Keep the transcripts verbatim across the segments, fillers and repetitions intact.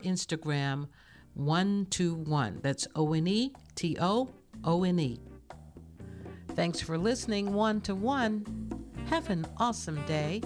Instagram, one two one. That's O N E T O O N E. Thanks for listening, One to One. Have an awesome day.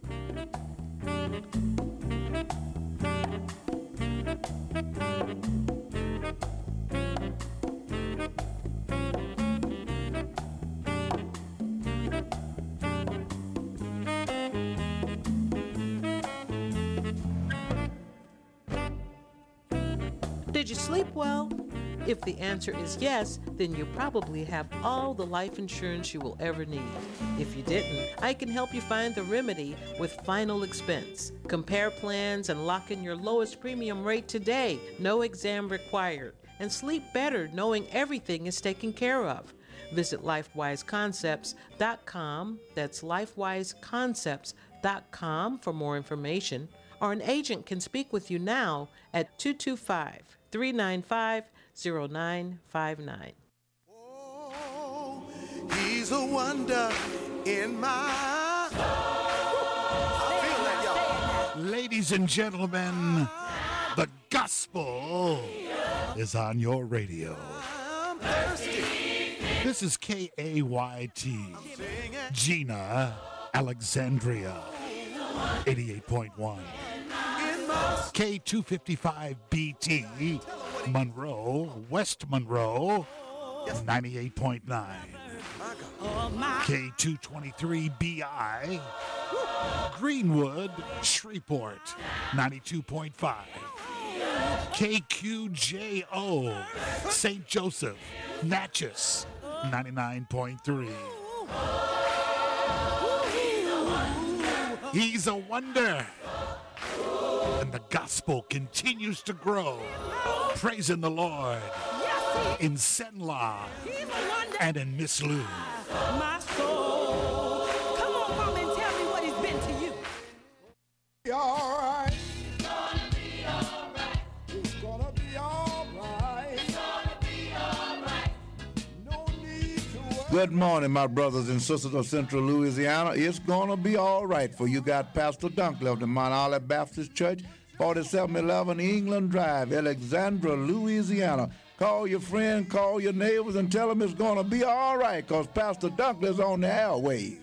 Did you sleep well? If the answer is yes, then you probably have all the life insurance you will ever need. If you didn't, I can help you find the remedy with Final Expense. Compare plans and lock in your lowest premium rate today. No exam required. And sleep better knowing everything is taken care of. Visit lifewise concepts dot com. That's lifewise concepts dot com for more information. Or an agent can speak with you now at two two five, three nine five, zero nine five nine. Oh, he's a wonder in my I feel that, y'all. Ladies and gentlemen, the gospel is on your radio. I'm thirsty. This is K A Y T, Gina, Alexandria, eighty-eight point one. K two fifty-five B T, Monroe, West Monroe, ninety-eight point nine. K two twenty-three B I, Greenwood, Shreveport, ninety-two point five. K Q J O, Saint Joseph, Natchez, ninety-nine point three. He's a wonder. And the gospel continues to grow. Praising the Lord in Senla and in Miss Lou. My soul. Come on, mom, and tell me what he's been to you. Be all right. It's gonna be all right. It's gonna be all right. It's gonna be all right. No need to worry. Good morning, my brothers and sisters of Central Louisiana. It's going to be all right for you. Got Pastor Dunkley of the Mount Olive Baptist Church, forty-seven eleven England Drive, Alexandria, Louisiana. Call your friend, call your neighbors, and tell them it's going to be all right because Pastor Dunkley's on the airwaves.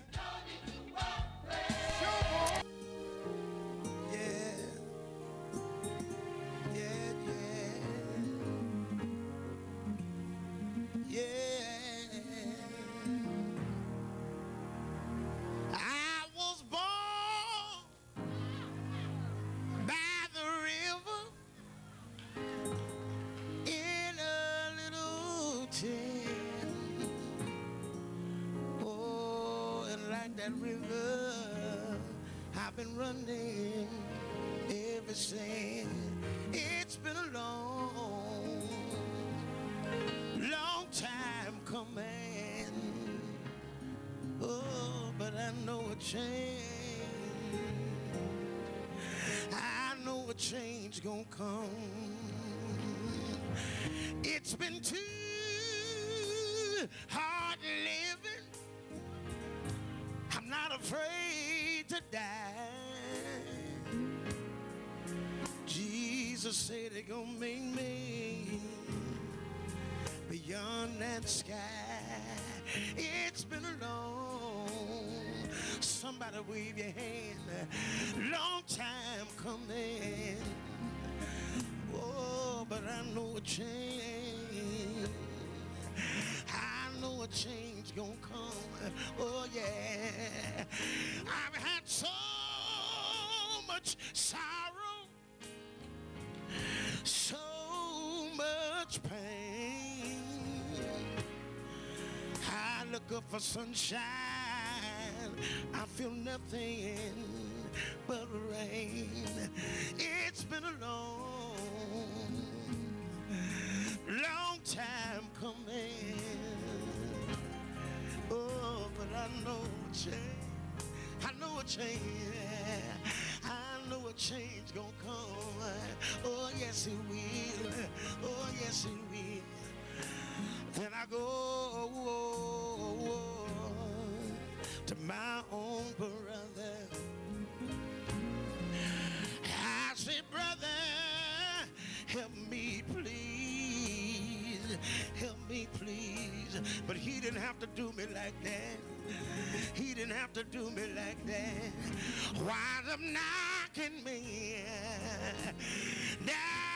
I was born by the river in a little tent. Oh, and like that river, I've been running ever since. It's been a long, long time coming. Oh, but I know a change. I know a change gonna come. It's been too hard living. I'm not afraid to die. Jesus said they gonna make me beyond that sky. It's been a long, somebody wave your hand, long time coming. Oh, but I know a change. I know a change gonna come. Oh yeah. I've had so much sorrow, so much pain. I look up for sunshine, I feel nothing but rain. It's been a long, long time coming. Oh, but I know a change. I know a change. I know a change gonna come. Oh, yes, it will. Oh, yes, it will. When I go to my own brother, I say, brother, help me, please. Help me, please. But he didn't have to do me like that. He didn't have to do me like that. Wind up knocking me down,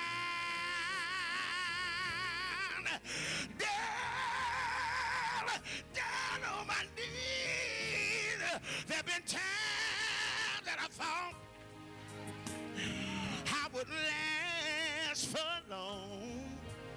down, down on my knees. There have been times that I thought I wouldn't last for long.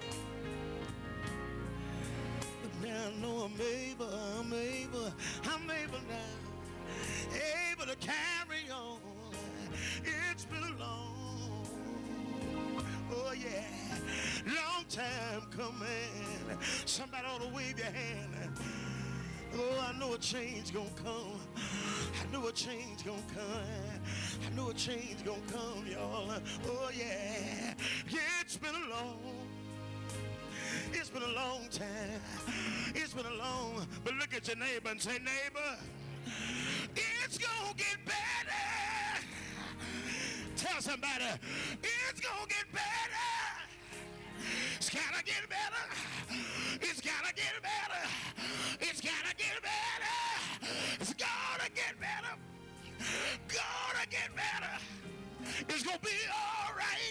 But now I know I'm able, I'm able, I'm able now, able to carry on. It's been a long, oh yeah, long time coming. Somebody ought to wave your hand. Oh, I know a change gonna come. I know a change gonna come. I know a change gonna come, y'all. Oh yeah, it's been a long, it's been a long time. It's been a long, but look at your neighbor and say, neighbor, it's gonna get better. Tell somebody, it's gonna get better. It's gotta get better. It's gotta get better. It's gotta get better. It's gonna get better. Gonna get better. It's gonna be all right.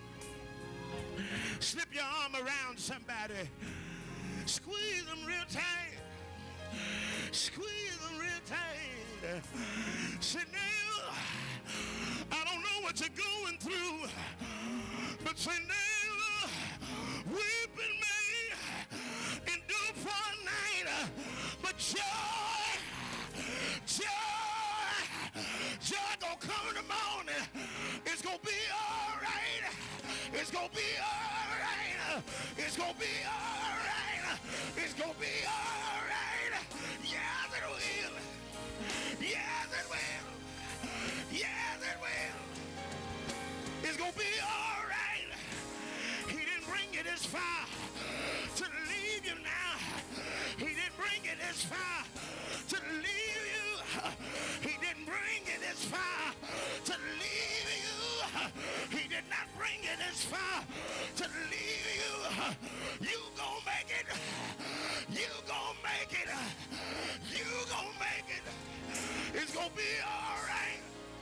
Slip your arm around somebody. Squeeze them real tight. Squeeze them real tight. Say, neighbor, I don't know what you're going through, but say, neighbor, we've been made endure for a night, but joy, joy, joy gonna come in the morning. It's gonna be all right. It's gonna be all right. It's gonna be all right. It's gonna be all right. Yes, it will. Yes, it will. Yes, it will. It's gonna be all right. He didn't bring you this far to leave you now. He didn't bring you this far to leave you. He didn't bring you this far to leave you. He did not bring you this far to leave you. You gonna make it. You gonna make it. You gonna make it. It's gonna be all right.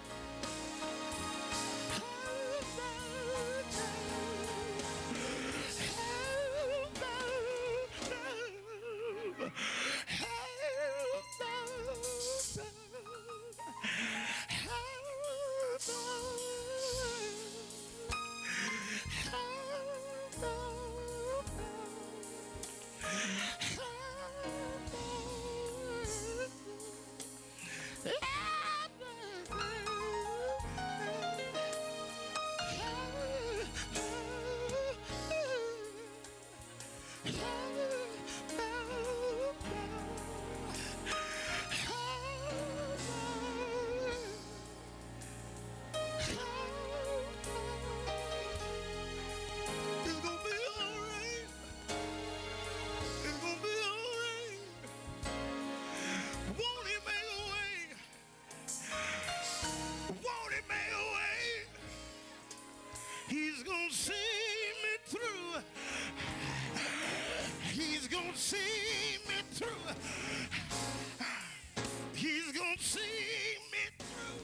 He's gonna see me through. He's gonna see me through. He's gonna see me through.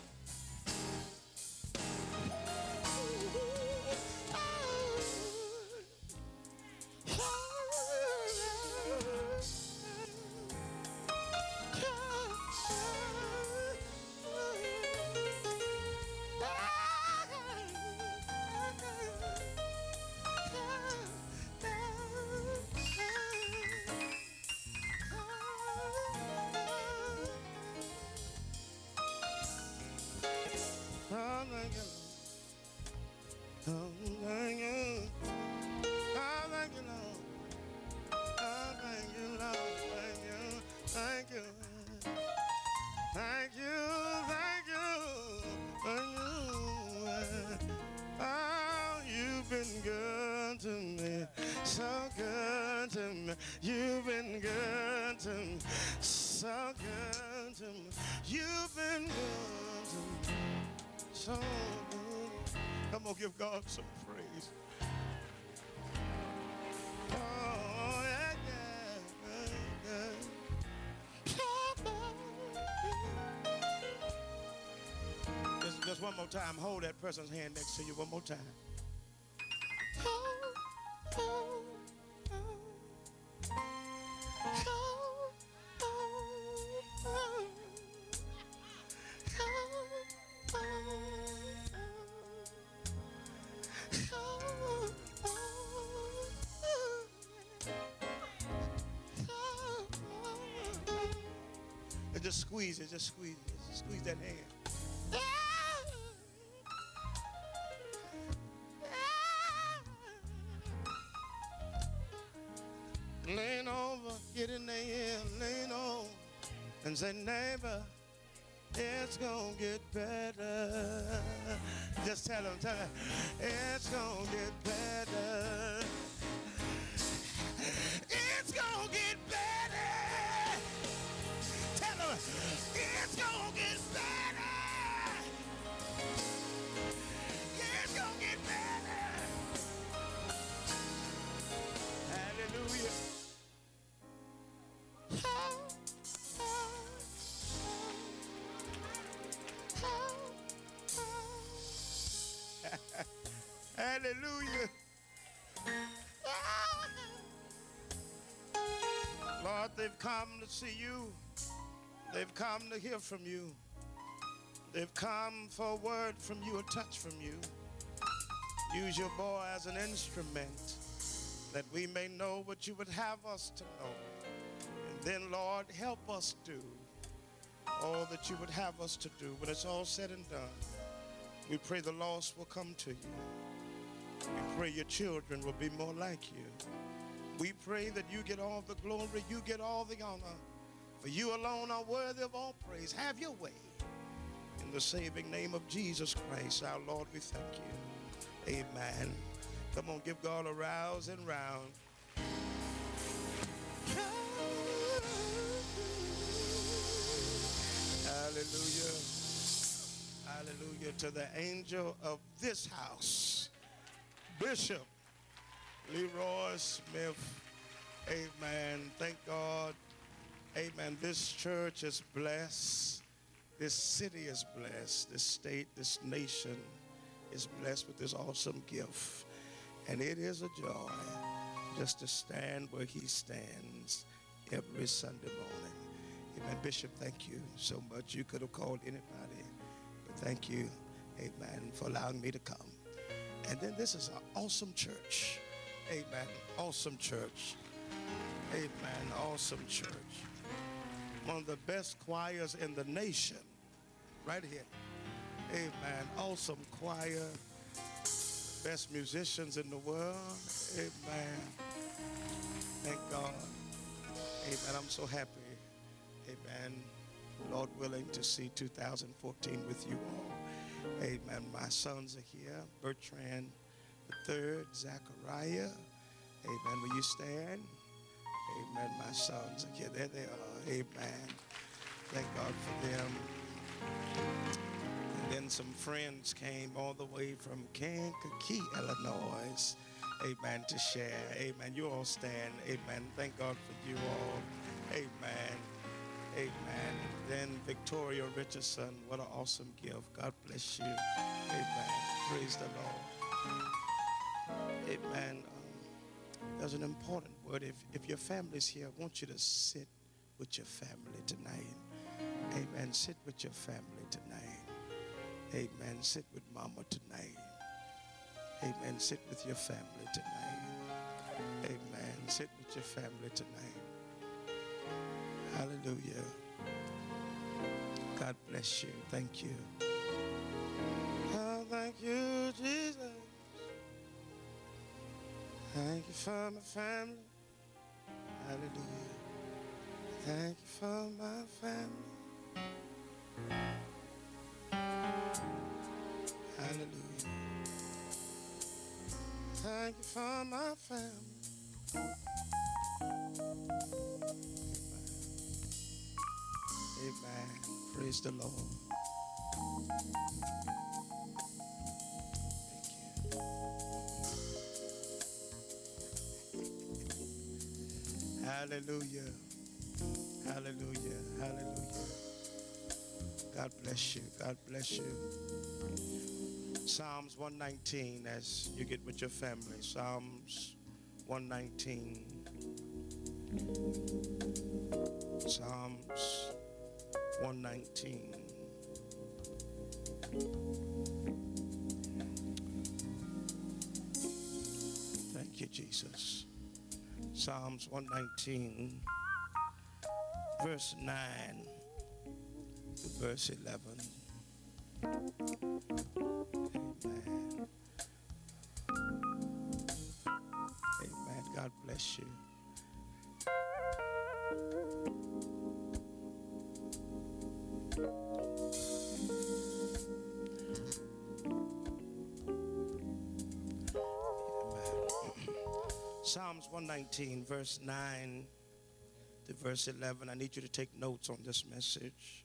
Oh, thank you. Oh, thank you, Lord. Oh, thank you, Lord. Thank you. Thank you. Thank you. Thank you. Thank you. Oh, you've been good to me. So good to me. You've been good to me. So good to me. You've been good to me. So good. I'm going to give God some praise. one more time. Hold that person's hand next to you one more time. And just squeeze it, just squeeze it, just squeeze that hand. Lean over, get in there, lean on, and say, neighbor, it's gonna get better. Just tell them, tell them, it's gonna get better. It's gonna get better. Tell them, it's gonna get better. It's gonna get better. Hallelujah. Hallelujah. Lord, they've come to see you. They've come to hear from you. They've come for a word from you, a touch from you. Use your boy as an instrument that we may know what you would have us to know. And then, Lord, help us do all that you would have us to do. When it's all said and done, we pray the lost will come to you. We pray your children will be more like you. We pray that you get all the glory, you get all the honor. For you alone are worthy of all praise. Have your way. In the saving name of Jesus Christ, our Lord, we thank you. Amen. Come on, give God a rouse and round. Hallelujah. Hallelujah. To the angel of this house, Bishop Leroy Smith. Amen. Thank God. Amen. This church is blessed. This city is blessed. This state, this nation is blessed with this awesome gift. And it is a joy just to stand where he stands every Sunday morning. Amen. Bishop, thank you so much. You could have called anybody, but thank you, amen, for allowing me to come. And then this is an awesome church. Amen. Awesome church. Amen. Awesome church. One of the best choirs in the nation. Right here. Amen. Awesome choir. Best musicians in the world. Amen. Thank God. Amen. I'm so happy. Amen. Lord willing to see two thousand fourteen with you all. Amen. My sons are here. Bertrand the third, Zachariah. Amen. Will you stand? Amen. My sons are here. There they are. Amen. Thank God for them. And then some friends came all the way from Kankakee, Illinois. Amen. To share. Amen. You all stand. Amen. Thank God for you all. Amen. Amen. Then Victoria Richardson. What an awesome gift. God bless you. Amen. Praise the Lord. Amen. Um, there's an important word. If, if your family's here, I want you to sit with your family tonight. Amen. Sit with your family tonight. Amen. Sit with mama tonight. Amen. Sit with your family tonight. Amen. Sit with your family tonight. Hallelujah. God bless you. Thank you. Oh, thank you, Jesus. Thank you for my family. Hallelujah. Thank you for my family. Hallelujah. Thank you for my family. Amen. Amen. Praise the Lord. Thank you. Hallelujah. Hallelujah. Hallelujah. God bless you. God bless you. Psalms one nineteen as you get with your family. Psalms one nineteen. Psalms one nineteen. Thank you, Jesus. Psalms one nineteen, verse nine to verse eleven. Amen. Amen. God bless you. Psalms one nineteen, verse nine to verse eleven. I need you to take notes on this message.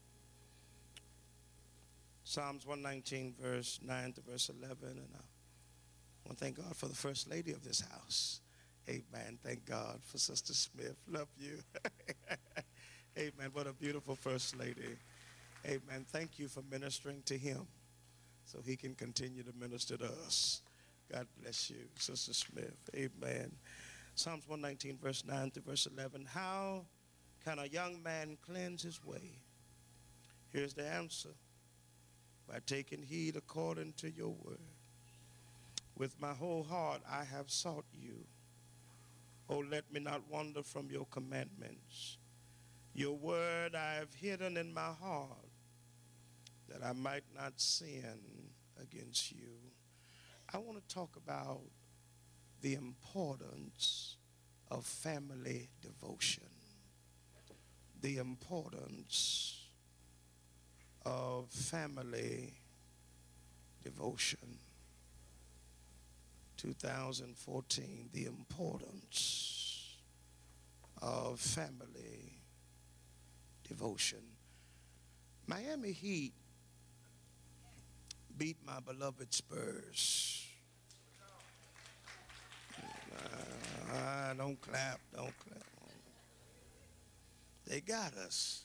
Psalms one nineteen, verse nine to verse eleven. And I want to thank God for the first lady of this house. Amen. Thank God for Sister Smith. Love you. Amen. What a beautiful first lady. Amen. Thank you for ministering to him so he can continue to minister to us. God bless you, Sister Smith. Amen. Psalms one nineteen, verse nine to verse eleven. How can a young man cleanse his way? Here's the answer. By taking heed according to your word. With my whole heart I have sought you. Oh, let me not wander from your commandments. Your word I have hidden in my heart, that I might not sin against you. I want to talk about the importance of family devotion. The importance of family devotion. two thousand fourteen, the importance of family devotion. Miami Heat beat my beloved Spurs. Uh, don't clap, don't clap. They got us.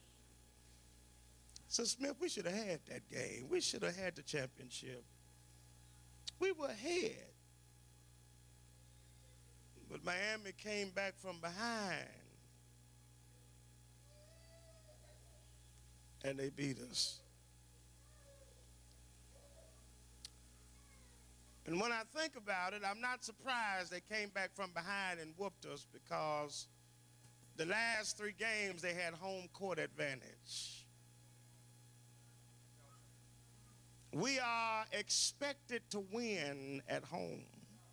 So Smith, we should have had that game. We should have had the championship. We were ahead. But Miami came back from behind. And they beat us. And when I think about it, I'm not surprised they came back from behind and whooped us, because the last three games they had home court advantage. We are expected to win at home.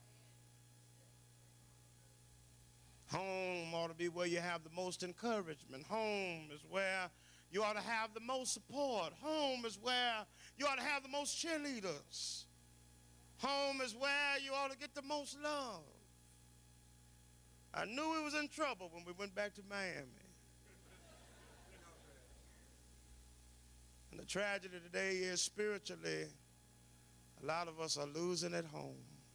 Home ought to be where you have the most encouragement. Home is where you ought to have the most support. Home is where you ought to have the most cheerleaders. Home is where you ought to get the most love. I knew we was in trouble when we went back to Miami. And the tragedy today is, spiritually, a lot of us are losing at home.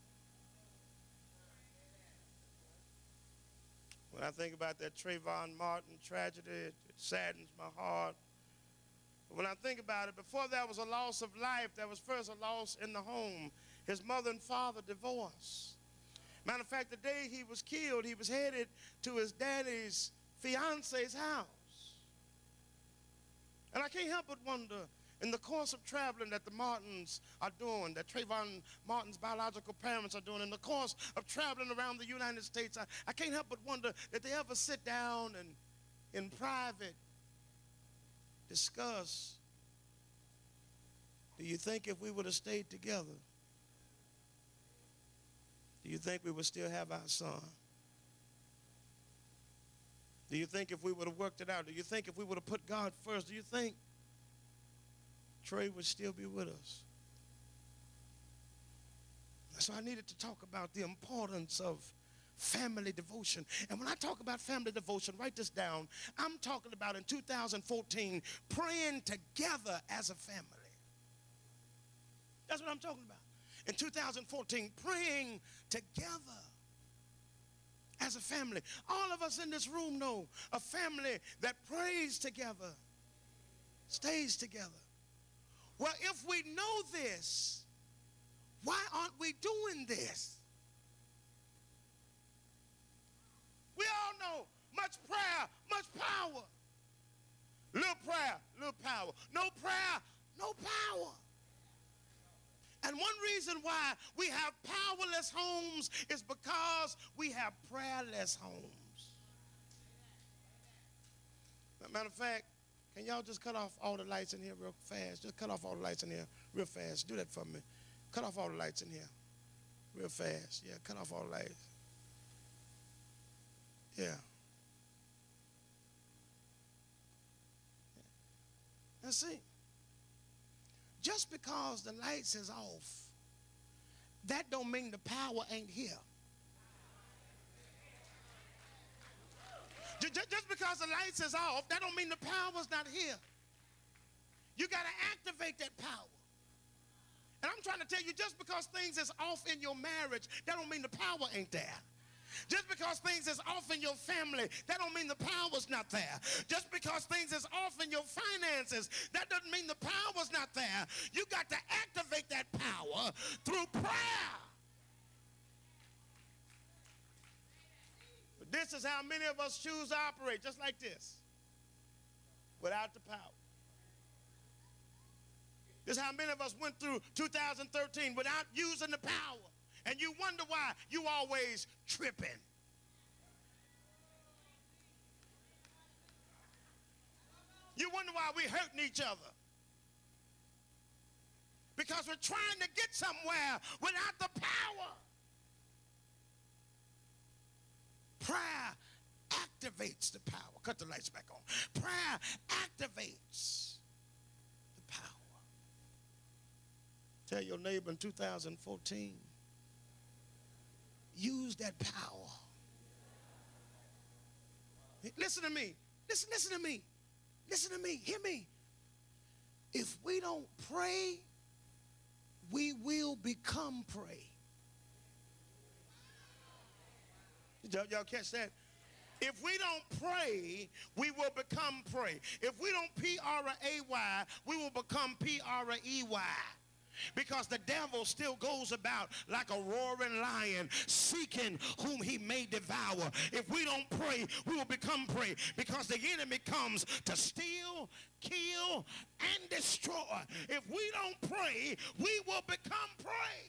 When I think about that Trayvon Martin tragedy, it, it saddens my heart. But when I think about it, before there was a loss of life, there was first a loss in the home. His mother and father divorced. Matter of fact, the day he was killed, he was headed to his daddy's fiance's house. And I can't help but wonder, in the course of traveling that the Martins are doing, that Trayvon Martin's biological parents are doing, in the course of traveling around the United States, I, I can't help but wonder that they ever sit down and in private discuss, do you think if we would have stayed together, do you think we would still have our son? Do you think if we would have worked it out, do you think if we would have put God first, do you think Trey would still be with us? So I needed to talk about the importance of family devotion. And when I talk about family devotion, write this down. I'm talking about in two thousand fourteen, praying together as a family. That's what I'm talking about. In two thousand fourteen, praying together as a family. All of us in this room know a family that prays together stays together. Well, if we know this, why aren't we doing this? We all know much prayer, much power. Little prayer, little power. No prayer, no power. And one reason why we have powerless homes is because we have prayerless homes. Matter of fact, can y'all just cut off all the lights in here real fast? Just cut off all the lights in here real fast. Do that for me. Cut off all the lights in here real fast. Yeah, cut off all the lights. Yeah. Now see, just because the lights is off, that don't mean the power ain't here. Just because the lights is off, that don't mean the power's not here. You got to activate that power. And I'm trying to tell you, just because things is off in your marriage, that don't mean the power ain't there. Just because things is off in your family, that don't mean the power's not there. Just because things is off in your finances, that doesn't mean the power's not there. You got to activate that power through prayer. But this is how many of us choose to operate, just like this, without the power. This is how many of us went through two thousand thirteen without using the power. And you wonder why you always tripping. You wonder why we hurting each other. Because we're trying to get somewhere without the power. Prayer activates the power. Cut the lights back on. Prayer activates the power. Tell your neighbor in two thousand fourteen, use that power. Listen to me. Listen, listen to me. Listen to me. Hear me. If we don't pray, we will become prey. Did y'all, y'all catch that? If we don't pray, we will become prey. If we don't P R A Y, we will become P R E Y. Because the devil still goes about like a roaring lion, seeking whom he may devour. If we don't pray, we will become prey. Because the enemy comes to steal, kill, and destroy. If we don't pray, we will become prey.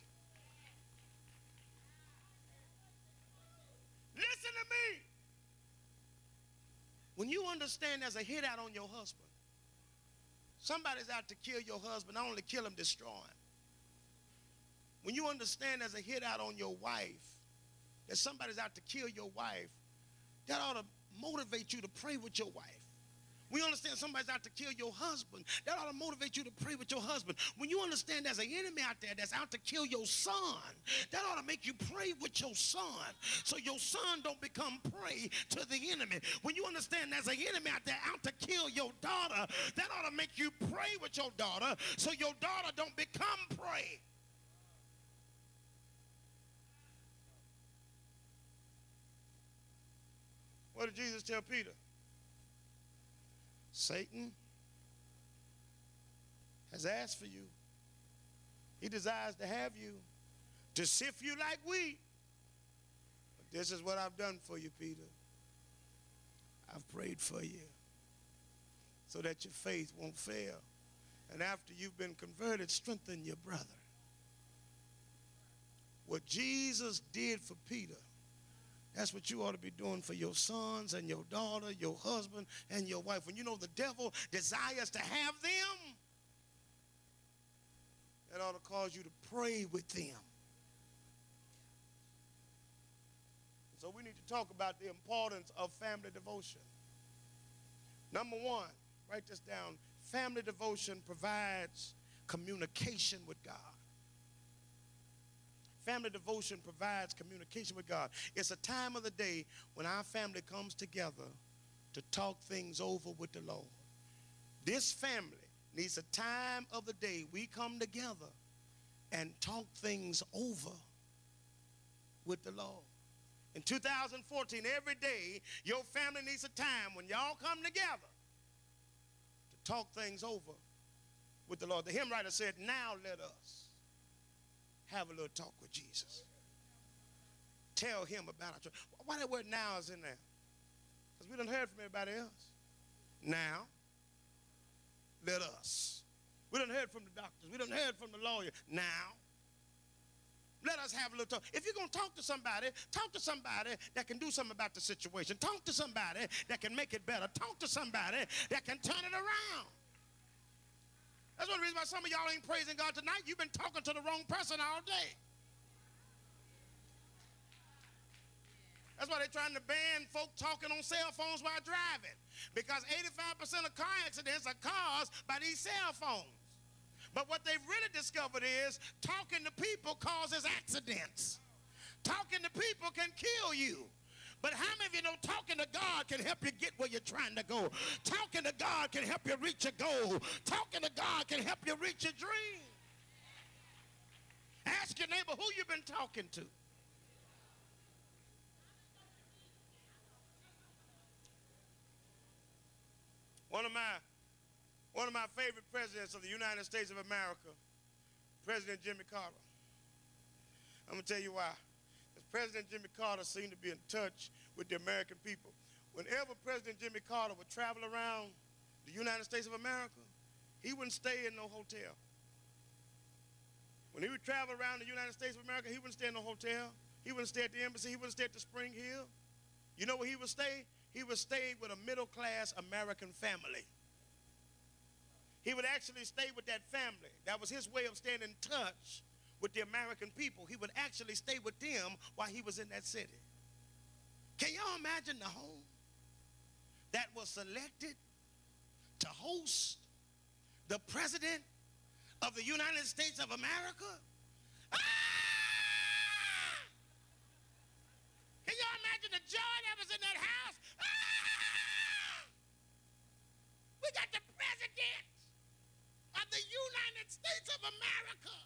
Listen to me. When you understand there's a hit out on your husband, somebody's out to kill your husband, not only kill him, destroy him. When you understand there's a hit out on your wife, that somebody's out to kill your wife, that ought to motivate you to pray with your wife. When you understand somebody's out to kill your husband, that ought to motivate you to pray with your husband. When you understand there's an enemy out there that's out to kill your son, that ought to make you pray with your son so your son don't become prey to the enemy. When you understand there's an enemy out there out to kill your daughter, that ought to make you pray with your daughter so your daughter don't become prey. What did Jesus tell Peter? Satan has asked for you. He desires to have you, to sift you like wheat. But this is what I've done for you, Peter. I've prayed for you so that your faith won't fail. And after you've been converted, strengthen your brother. What Jesus did for Peter, that's what you ought to be doing for your sons and your daughter, your husband and your wife. When you know the devil desires to have them, that ought to cause you to pray with them. So we need to talk about the importance of family devotion. Number one, write this down. Family devotion provides communication with God. Family devotion provides communication with God. It's a time of the day when our family comes together to talk things over with the Lord. This family needs a time of the day we come together and talk things over with the Lord. In two thousand fourteen, every day, your family needs a time when y'all come together to talk things over with the Lord. The hymn writer said, now let us have a little talk with Jesus. Tell him about our church. Why that word now is in there? Because we done heard from everybody else. Now, let us. We done heard from the doctors. We done heard from the lawyer. Now, let us have a little talk. If you're going to talk to somebody, talk to somebody that can do something about the situation. Talk to somebody that can make it better. Talk to somebody that can turn it around. That's one reason why some of y'all ain't praising God tonight. You've been talking to the wrong person all day. That's why they're trying to ban folk talking on cell phones while driving. Because eighty-five percent of car accidents are caused by these cell phones. But what they've really discovered is talking to people causes accidents. Talking to people can kill you. But how many of you know talking to God can help you get where you're trying to go? Talking to God can help you reach a goal. Talking to God can help you reach a dream. Ask your neighbor who you've been talking to. One of my, one of my favorite presidents of the United States of America, President Jimmy Carter. I'm going to tell you why. Because President Jimmy Carter seemed to be in touch with the American people. Whenever President Jimmy Carter would travel around the United States of America, he wouldn't stay in no hotel. When he would travel around the United States of America, he wouldn't stay in no hotel. He wouldn't stay at the embassy. He wouldn't stay at the Spring Hill. You know where he would stay? He would stay with a middle-class American family. He would actually stay with that family. That was his way of staying in touch with the American people. He would actually stay with them while he was in that city. Can y'all imagine the home that was selected to host the President of the United States of America? Ah! Can y'all imagine the joy that was in that house? Ah! We got the President of the United States of America.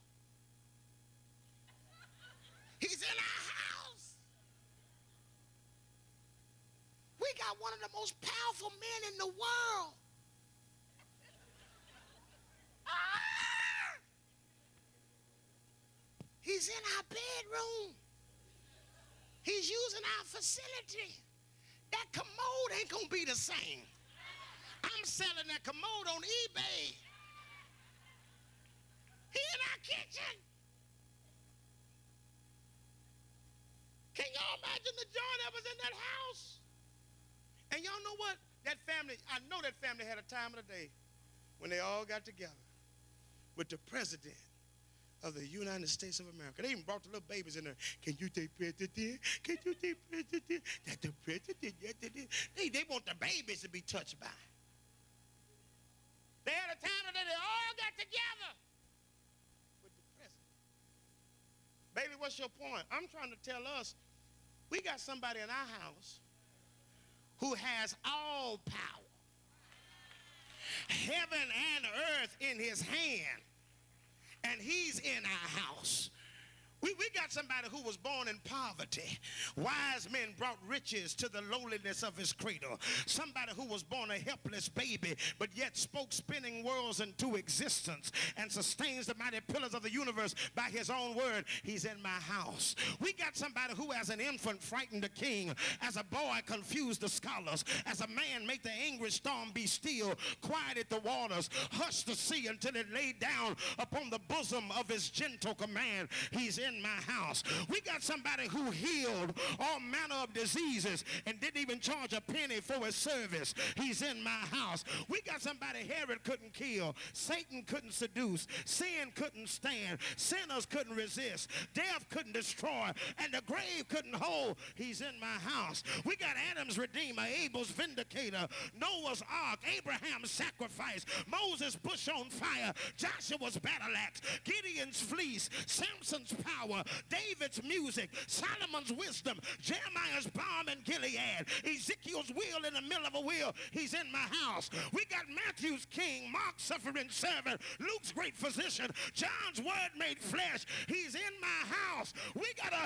He's in our house. We got one of the most powerful men in the world. Ah! He's in our bedroom. He's using our facility. That commode ain't gonna be the same. I'm selling that commode on eBay. He in our kitchen. Can y'all imagine the joy that was in that house? And y'all know what? That family, I know that family had a time of the day when they all got together with the President of the United States of America. They even brought the little babies in there. Can you take President? Can you take President? That the President yesterday. They, they want the babies to be touched by. They had a time that they all got together with the President. Baby, what's your point? I'm trying to tell us we got somebody in our house who has all power. Heaven and earth in his hand. And he's in our house. We, we got somebody who was born in poverty. Wise men brought riches to the lowliness of his cradle. Somebody who was born a helpless baby, but yet spoke spinning worlds into existence and sustains the mighty pillars of the universe by his own word. He's in my house. We got somebody who as an infant frightened the king, as a boy confused the scholars, as a man made the angry storm be still, quieted the waters, hushed the sea until it laid down upon the bosom of his gentle command. He's in my house. We got somebody who healed all manner of diseases and didn't even charge a penny for his service. He's in my house. We got somebody Herod couldn't kill, Satan couldn't seduce, sin couldn't stand, sinners couldn't resist, death couldn't destroy, and the grave couldn't hold. He's in my house. We got Adam's redeemer, Abel's vindicator, Noah's ark, Abraham's sacrifice, Moses' bush on fire, Joshua's battle axe, Gideon's fleece, Samson's power, David's music, Solomon's wisdom, Jeremiah's balm in Gilead, Ezekiel's wheel in the middle of a wheel. He's in my house. We got Matthew's king, Mark's suffering servant, Luke's great physician, John's word made flesh. He's in my house. We got a